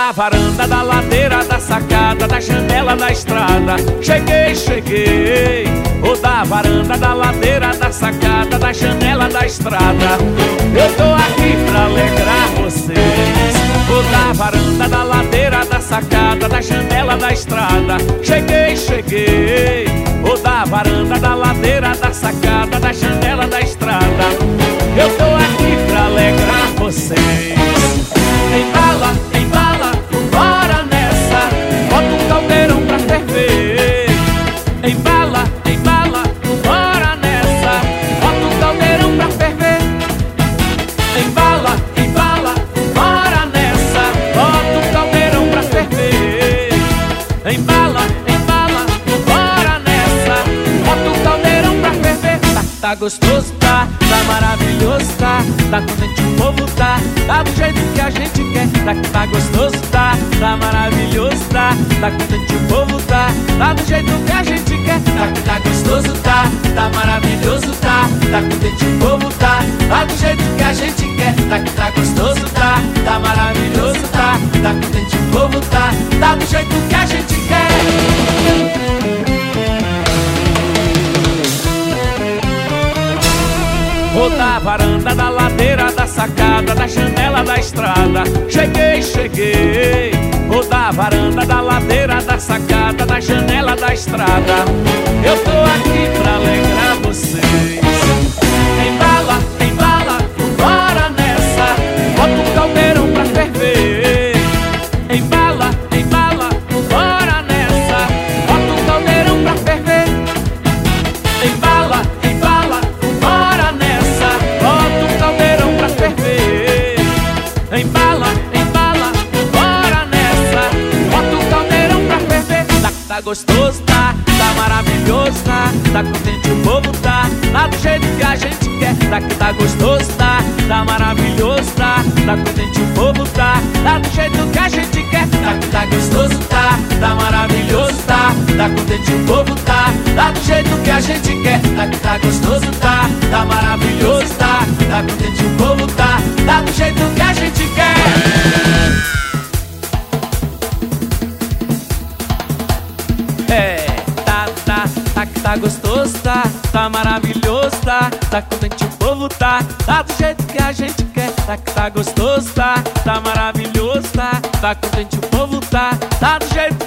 da varanda, da ladeira, da sacada, da janela, da estrada. Cheguei, cheguei. Vou da varanda, da ladeira, da sacada, da janela, da estrada. Eu tô aqui pra alegrar vocês. Vou da varanda, da ladeira, da sacada, da janela, da estrada. Cheguei, cheguei. Vou da varanda, da ladeira, da sacada, da janela, da estrada. Eu tô aqui pra alegrar vocês. Embala, bora nessa. Bota um caldeirão pra ferver. Embala, bora nessa. Bota um caldeirão pra ferver. Embala, bora nessa. Bota um caldeirão pra ferver. Embala, bora nessa. Bota um caldeirão pra ferver. Tá gostoso, tá maravilhoso, tá contente o povo, tá do jeito que a gente quer. Tá gostoso, tá maravilhoso, tá contente o povo, tá do jeito que a gente quer. Tá gostoso, tá maravilhoso, tá contente o povo, tá do jeito que a gente quer. Tá gostoso, tá maravilhoso, tá contente o povo, tá do jeito que a gente quer. Vou da varanda, da ladeira, da sacada, da janela, da estrada. Cheguei, cheguei. Vou da varanda, da ladeira, da sacada, da janela, da estrada. Eu tô aqui pra alegrar vocês. Embala, bora nessa. Bota um caldeirão pra ferver. Embala, bora nessa. Bota um caldeirão pra ferver. Embala, bora nessa. Bota um caldeirão pra ferver. Embala, bora nessa. Bota um caldeirão pra ferver. Tá gostoso, tá maravilhoso, tá contente o povo, tá do jeito que a gente quer. Tá gostoso, tá maravilhoso, tá contente o povo, tá do jeito que a gente quer. Tá gostoso, tá maravilhoso, tá contente o povo, tá do jeito que a gente quer. Tá gostoso, tá maravilhoso, tá contente o povo, tá do jeito que a gente quer. Tá gostoso, tá maravilhoso, tá contente o povo, tá do jeito que a gente quer. Tá gostoso, tá maravilhoso, tá contente o povo, tá do jeito